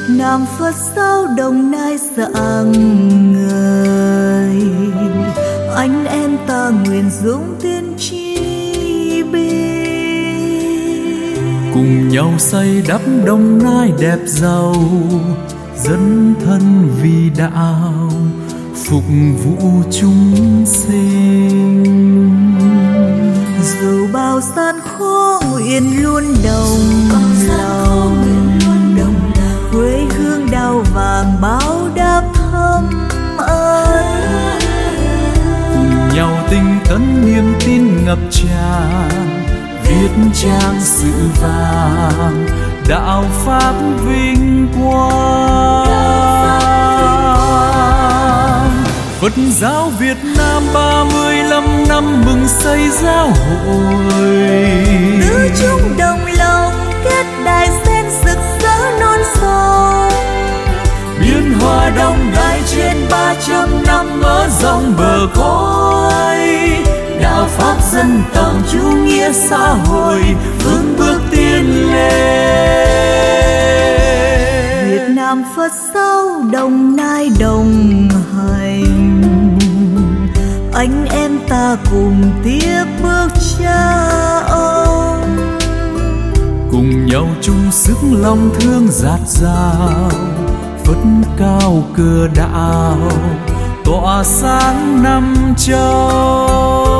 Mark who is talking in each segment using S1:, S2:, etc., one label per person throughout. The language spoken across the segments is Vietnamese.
S1: Việt Nam Phật giáo Đồng Nai rạng ngời, anh em ta nguyện dũng tiến chi binh,
S2: cùng nhau xây đắp Đồng Nai đẹp giàu, dấn thân vì đạo phục vụ chúng sinh.
S1: dù bao gian khó nguyện luôn đồng lòng, quê hương đao vàng báo đáp thâm ơn,
S2: cùng nhau tinh tấn niềm tin ngập tràn, viết trang sử vàng đạo pháp vinh quang. Phật giáo Việt Nam 35 năm mừng xây giáo hội,
S1: tứ chúng đồng lòng kết đài sen rực rỡ non sông,
S2: biến hòa Đồng Nai trên 300 năm mở rộng bờ cõi, đạo pháp dân tộc chủ nghĩa xã hội vững bước tiến lên.
S1: Việt Nam Phật giáo Đồng Nai đồng hành, anh em ta cùng tiếp bước cha ông,
S2: cùng nhau chung sức lòng thương dạt dào, phất cao cờ đạo tỏa sáng năm châu.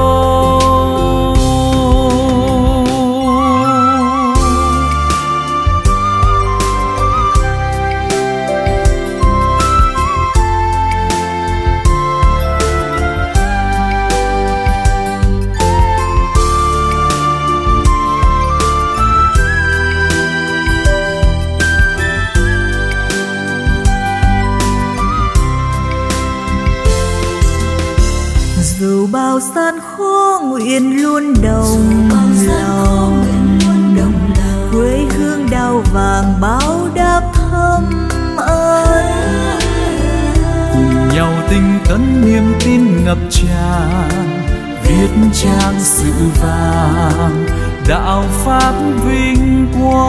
S1: dù bao gian khó nguyện luôn đồng lòng, quê hương đao vàng báo đáp thâm ơn,
S2: cùng nhau tinh tấn niềm tin ngập tràn, viết trang sử vàng đạo pháp vinh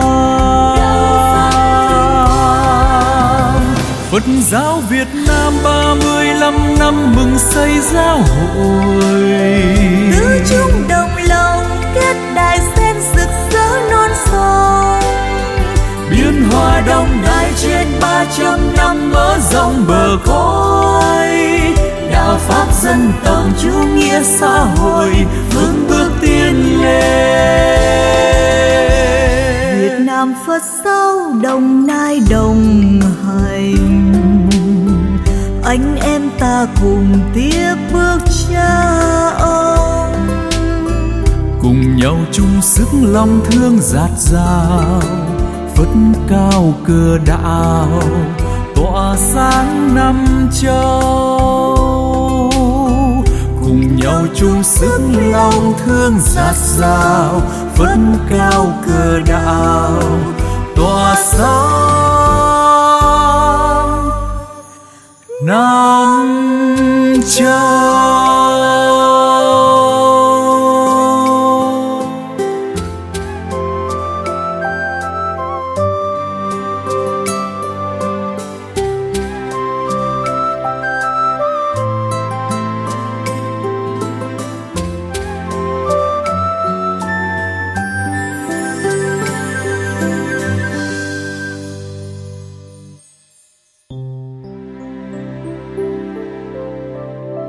S2: quang. Phật giáo Việt Nam 35 năm mừng xây giáo hội,
S1: tứ chúng đồng lòng kết đài sen rực rỡ non sông,
S2: biến hòa Đồng Nai trên 300 năm mở rộng bờ cõi, đạo pháp dân tộc chủ nghĩa xã hội vững bước tiến lên.
S1: Việt Nam Phật giáo Đồng Nai đồng hành, anh em ta cùng tiếp bước cha ông,
S2: cùng nhau chung sức lòng thương dạt dào, phất cao cờ đạo tỏa sáng năm châu, cùng nhau chung sức lòng thương dạt dào, phất cao cờ đạo tỏa sáng năm châu.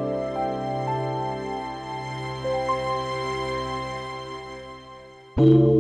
S3: Thank you.